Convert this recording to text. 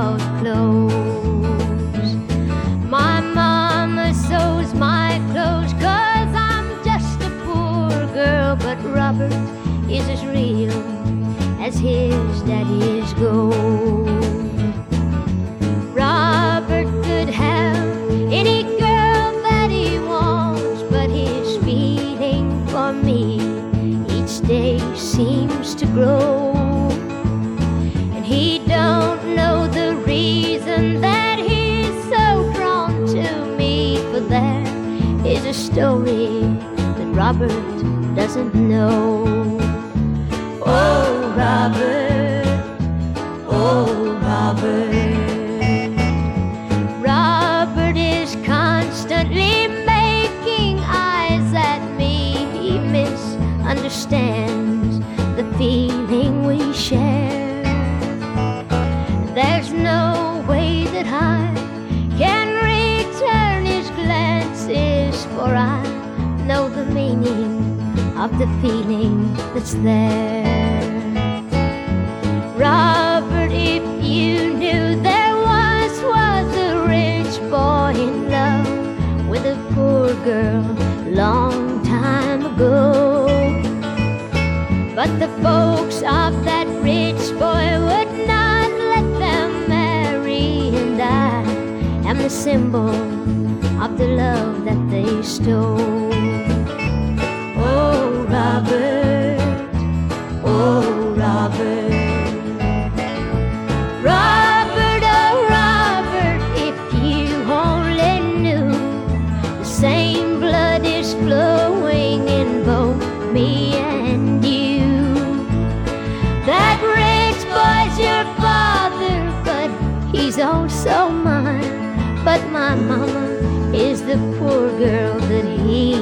bought clothes. My mama sews my clothes 'cause I'm just a poor girl, but Robert is as real as his daddy's gold. Robert could have any girl that he wants, but his feeling for me each day seems to grow. And he don't know the reason that he's so drawn to me, for there is a story that Robert doesn't know. Oh, Robert, oh, Robert. Robert is constantly making eyes at me. He misunderstands the feeling we share. There's no way that I can return his glances, for I know the meaning of the feeling that's there. Robert, if you knew there was a rich boy in love with a poor girl long time ago, but the folks of that rich boy would not let them marry, and I am the symbol of the love that they stole. Oh, Robert, oh, Robert. Robert, oh, Robert, if you only knew the same blood is flowing in both me and you. That rich boy's your father, but he's also mine. But my mama is the poor girl that he